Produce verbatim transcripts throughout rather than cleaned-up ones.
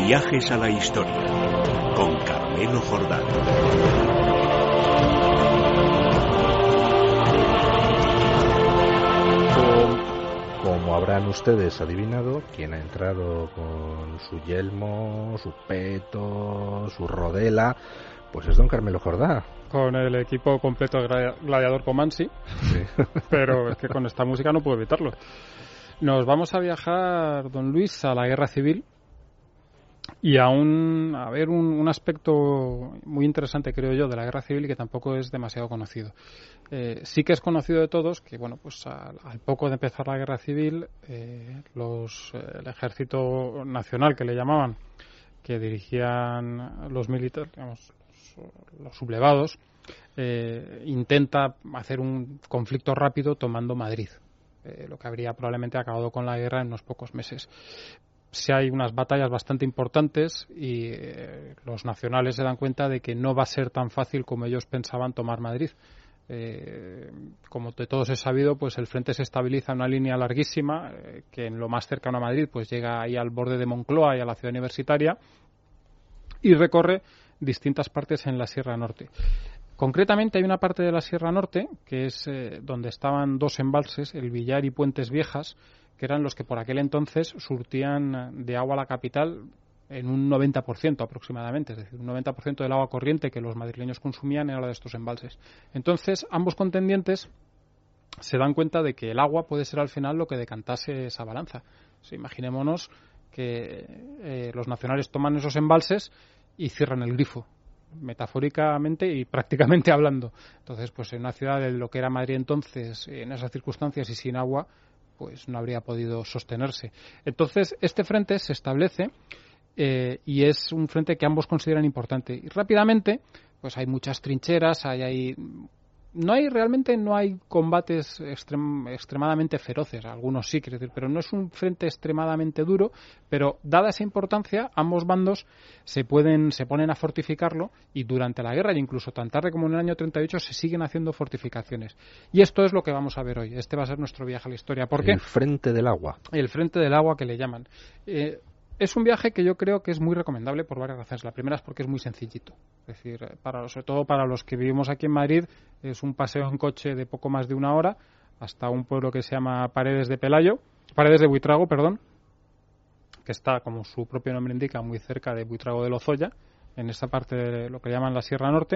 Viajes a la historia con Carmelo Jordán. Como habrán ustedes adivinado, quien ha entrado con su yelmo, su peto, su rodela, pues es don Carmelo Jordán. Con el equipo completo de Gladiador Comansi, sí. Pero es que con esta música no puedo evitarlo. Nos vamos a viajar, don Luis, a la Guerra Civil y a, un, a ver un, un aspecto muy interesante, creo yo, de la Guerra Civil y que tampoco es demasiado conocido. Eh, sí que es conocido de todos que, bueno, pues al, al poco de empezar la Guerra Civil, eh, los, eh, el Ejército Nacional, que le llamaban, que dirigían los militares, digamos, los, los sublevados, eh, intenta hacer un conflicto rápido tomando Madrid, eh, lo que habría probablemente acabado con la guerra en unos pocos meses. Si hay unas batallas bastante importantes y eh, los nacionales se dan cuenta de que no va a ser tan fácil como ellos pensaban tomar Madrid. Eh, como de todos es sabido, pues el frente se estabiliza en una línea larguísima eh, que en lo más cercano a Madrid pues llega ahí al borde de Moncloa y a la ciudad universitaria y recorre distintas partes en la Sierra Norte. Concretamente hay una parte de la Sierra Norte que es eh, donde estaban dos embalses, el Villar y Puentes Viejas, que eran los que por aquel entonces surtían de agua a la capital en un noventa por ciento aproximadamente, es decir, un noventa por ciento del agua corriente que los madrileños consumían era la de estos embalses. Entonces, ambos contendientes se dan cuenta de que el agua puede ser al final lo que decantase esa balanza. O sea, imaginémonos que eh, los nacionales toman esos embalses y cierran el grifo, metafóricamente y prácticamente hablando. Entonces, pues en una ciudad de lo que era Madrid entonces, en esas circunstancias y sin agua, pues no habría podido sostenerse. Entonces, este frente se establece eh, y es un frente que ambos consideran importante. Y rápidamente, pues hay muchas trincheras, hay, hay no hay realmente no hay combates extrem, extremadamente feroces, algunos sí, quiero decir, pero no es un frente extremadamente duro, pero dada esa importancia, ambos bandos se pueden se ponen a fortificarlo y durante la guerra, e incluso tan tarde como en el año treinta y ocho, se siguen haciendo fortificaciones. Y esto es lo que vamos a ver hoy. Este va a ser nuestro viaje a la historia. ¿Por qué? El frente del agua. El frente del agua que le llaman. Eh, Es un viaje que yo creo que es muy recomendable por varias razones. La primera es porque es muy sencillito. Es decir, para, sobre todo para los que vivimos aquí en Madrid, es un paseo en coche de poco más de una hora hasta un pueblo que se llama Paredes de Pelayo, Paredes de Buitrago, perdón, que está, como su propio nombre indica, muy cerca de Buitrago de Lozoya, en esta parte de lo que llaman la Sierra Norte,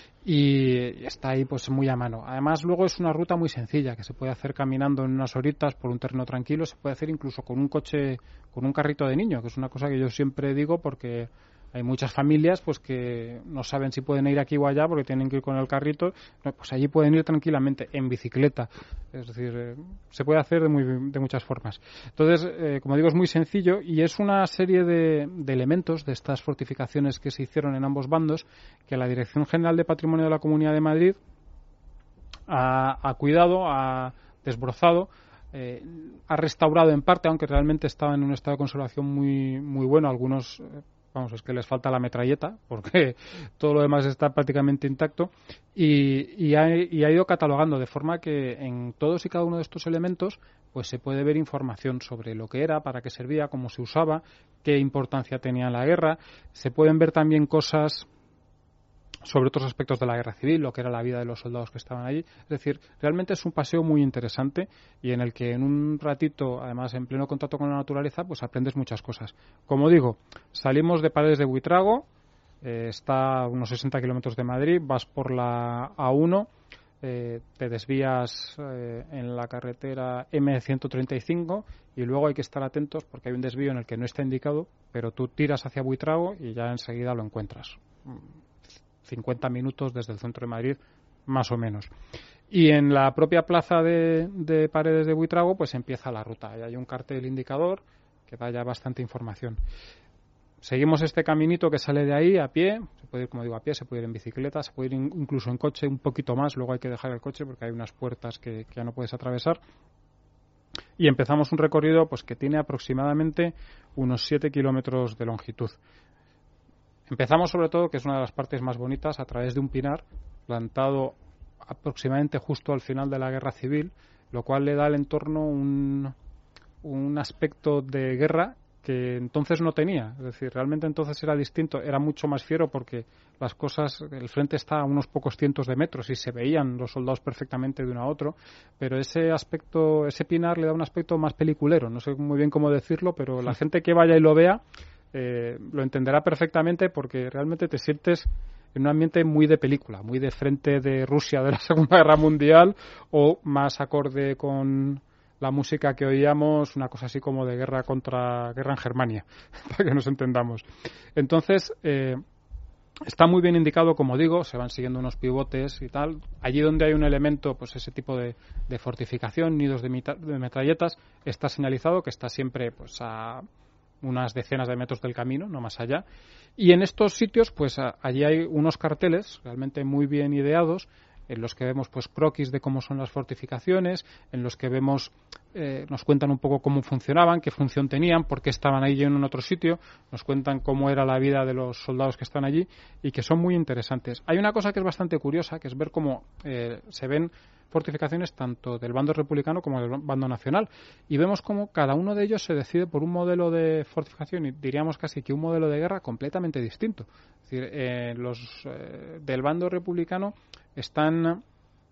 y está ahí pues muy a mano. Además, luego es una ruta muy sencilla, que se puede hacer caminando en unas horitas por un terreno tranquilo, se puede hacer incluso con un coche, con un carrito de niño, que es una cosa que yo siempre digo porque hay muchas familias pues que no saben si pueden ir aquí o allá porque tienen que ir con el carrito, no, pues allí pueden ir tranquilamente en bicicleta. Es decir, eh, se puede hacer de, muy, de muchas formas. Entonces, eh, como digo, es muy sencillo y es una serie de, de elementos de estas fortificaciones que se hicieron en ambos bandos que la Dirección General de Patrimonio de la Comunidad de Madrid ha, ha cuidado, ha desbrozado, eh, ha restaurado en parte, aunque realmente estaba en un estado de conservación muy, muy bueno. Algunos... Eh, Vamos, es que les falta la metralleta, porque todo lo demás está prácticamente intacto, y, y, ha, y ha ido catalogando, de forma que en todos y cada uno de estos elementos pues se puede ver información sobre lo que era, para qué servía, cómo se usaba, qué importancia tenía en la guerra. Se pueden ver también cosas sobre otros aspectos de la guerra civil, lo que era la vida de los soldados que estaban allí. Es decir, realmente es un paseo muy interesante y en el que en un ratito, además en pleno contacto con la naturaleza, pues aprendes muchas cosas. Como digo, salimos de Paredes de Buitrago, eh, está a unos sesenta kilómetros de Madrid, vas por la A uno, eh, te desvías eh, en la carretera eme ciento treinta y cinco y luego hay que estar atentos porque hay un desvío en el que no está indicado, pero tú tiras hacia Buitrago y ya enseguida lo encuentras. cincuenta minutos desde el centro de Madrid, más o menos. Y en la propia plaza de, de Paredes de Buitrago, pues empieza la ruta. Y hay un cartel indicador que da ya bastante información. Seguimos este caminito que sale de ahí a pie, se puede ir, como digo, a pie, se puede ir en bicicleta, se puede ir incluso en coche un poquito más, luego hay que dejar el coche porque hay unas puertas que, que ya no puedes atravesar. Y empezamos un recorrido pues que tiene aproximadamente unos siete kilómetros de longitud. Empezamos sobre todo, que es una de las partes más bonitas, a través de un pinar plantado aproximadamente justo al final de la Guerra Civil, lo cual le da al entorno un, un aspecto de guerra que entonces no tenía. Es decir, realmente entonces era distinto, era mucho más fiero porque las cosas, el frente está a unos pocos cientos de metros y se veían los soldados perfectamente de uno a otro, pero ese aspecto, ese pinar le da un aspecto más peliculero, no sé muy bien cómo decirlo, pero la gente que vaya y lo vea eh, lo entenderá perfectamente porque realmente te sientes en un ambiente muy de película, muy de frente de Rusia de la Segunda Guerra Mundial o más acorde con la música que oíamos, una cosa así como de guerra contra guerra en Germania, para que nos entendamos. Entonces, eh, está muy bien indicado, como digo, se van siguiendo unos pivotes y tal. Allí donde hay un elemento, pues ese tipo de, de fortificación, nidos de, mita, de metralletas, está señalizado que está siempre pues a unas decenas de metros del camino, no más allá. Y en estos sitios, pues a, allí hay unos carteles realmente muy bien ideados, en los que vemos pues croquis de cómo son las fortificaciones, en los que vemos eh, nos cuentan un poco cómo funcionaban, qué función tenían, por qué estaban ahí y en otro sitio, nos cuentan cómo era la vida de los soldados que están allí y que son muy interesantes. Hay una cosa que es bastante curiosa, que es ver cómo eh, se ven fortificaciones tanto del bando republicano como del bando nacional y vemos cómo cada uno de ellos se decide por un modelo de fortificación y diríamos casi que un modelo de guerra completamente distinto. Es decir, eh, los eh, del bando republicano están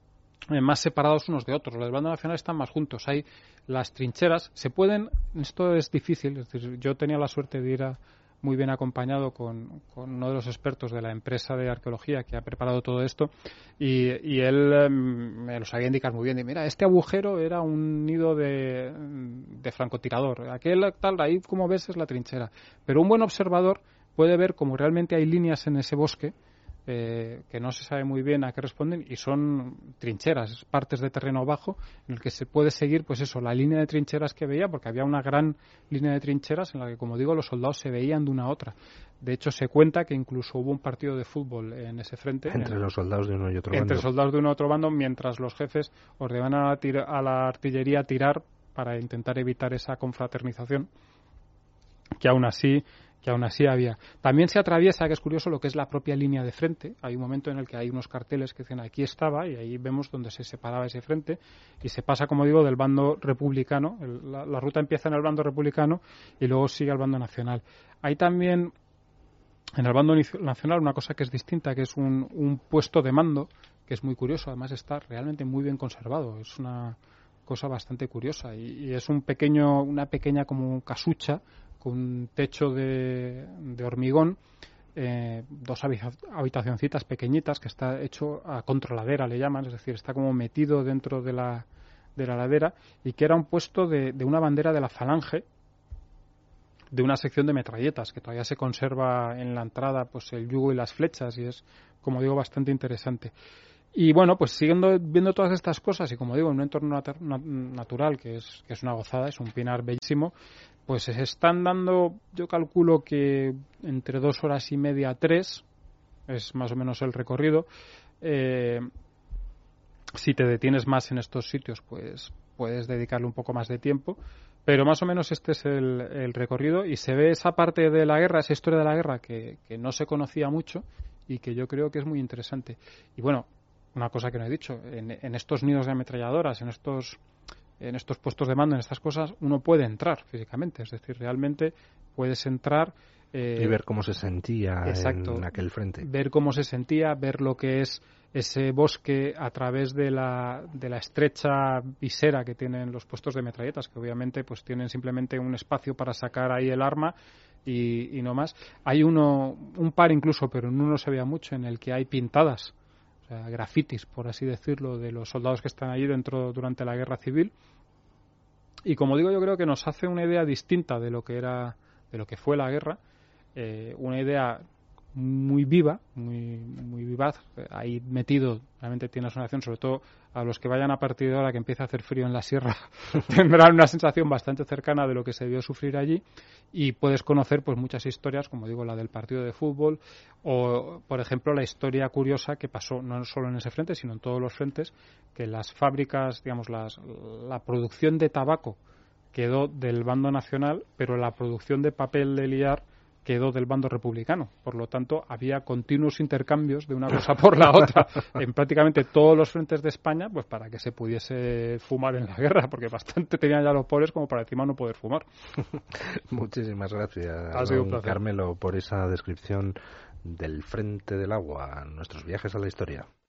eh, más separados unos de otros, los del bando nacional están más juntos. Hay las trincheras, se pueden, esto es difícil, es decir, yo tenía la suerte de ir a, muy bien acompañado con, con uno de los expertos de la empresa de arqueología que ha preparado todo esto y, y él eh, me lo sabía indicar muy bien. Y mira, este agujero era un nido de, de francotirador, aquel tal, ahí como ves es la trinchera. Pero un buen observador puede ver cómo realmente hay líneas en ese bosque Eh, que no se sabe muy bien a qué responden y son trincheras, partes de terreno bajo en el que se puede seguir pues eso, la línea de trincheras que veía, porque había una gran línea de trincheras en la que, como digo, los soldados se veían de una a otra. De hecho, se cuenta que incluso hubo un partido de fútbol en ese frente entre en, los soldados de uno y otro entre bando. soldados de uno y otro bando, mientras los jefes ordenaban a la, tira, a la artillería tirar para intentar evitar esa confraternización que aún así que aún así había. También se atraviesa, que es curioso, lo que es la propia línea de frente. Hay un momento en el que hay unos carteles que dicen aquí estaba y ahí vemos donde se separaba ese frente y se pasa, como digo, del bando republicano. El, la, la ruta empieza en el bando republicano y luego sigue al bando nacional. Hay también en el bando nacional una cosa que es distinta, que es un, un puesto de mando, que es muy curioso. Además está realmente muy bien conservado. Es una cosa bastante curiosa y, y es un pequeño, una pequeña como casucha con un techo de, de hormigón, eh, dos habitacioncitas pequeñitas que está hecho a controladera, le llaman, es decir, está como metido dentro de la, de la ladera y que era un puesto de, de una bandera de la Falange, de una sección de metralletas que todavía se conserva en la entrada pues el yugo y las flechas y es, como digo, bastante interesante. Y bueno, pues siguiendo viendo todas estas cosas y como digo, en un entorno nat- natural que es, que es una gozada, es un pinar bellísimo, pues se están dando, yo calculo que entre dos horas y media a tres, es más o menos el recorrido. Eh, si te detienes más en estos sitios, pues puedes dedicarle un poco más de tiempo, pero más o menos este es el, el recorrido y se ve esa parte de la guerra, esa historia de la guerra que, que no se conocía mucho y que yo creo que es muy interesante. Y bueno, una cosa que no he dicho, en, en estos nidos de ametralladoras, en estos en estos puestos de mando, en estas cosas, uno puede entrar físicamente, es decir, realmente puedes entrar eh, y ver cómo se sentía exacto, en aquel frente. Ver cómo se sentía, ver lo que es ese bosque a través de la, de la estrecha visera que tienen los puestos de metralletas, que obviamente pues tienen simplemente un espacio para sacar ahí el arma y, y no más. Hay uno, un par incluso, pero en uno se veía mucho, en el que hay pintadas, o sea, grafitis, por así decirlo, de los soldados que están allí dentro durante la guerra civil. Y como digo, yo creo que nos hace una idea distinta de lo que era, de lo que fue la guerra, eh, una idea muy viva, muy muy vivaz. Ahí metido realmente tienes una acción, sobre todo a los que vayan a partir de ahora que empieza a hacer frío en la sierra, tendrán una sensación bastante cercana de lo que se debió sufrir allí y puedes conocer pues muchas historias, como digo, la del partido de fútbol o, por ejemplo, la historia curiosa que pasó no solo en ese frente, sino en todos los frentes, que las fábricas, digamos, las, la producción de tabaco quedó del bando nacional, pero la producción de papel de liar quedó del bando republicano. Por lo tanto, había continuos intercambios de una cosa por la otra en prácticamente todos los frentes de España, pues para que se pudiese fumar en la guerra, porque bastante tenían ya los pobres como para encima no poder fumar. Muchísimas gracias, Ha sido un don placer. Carmelo, por esa descripción del frente del agua, nuestros viajes a la historia.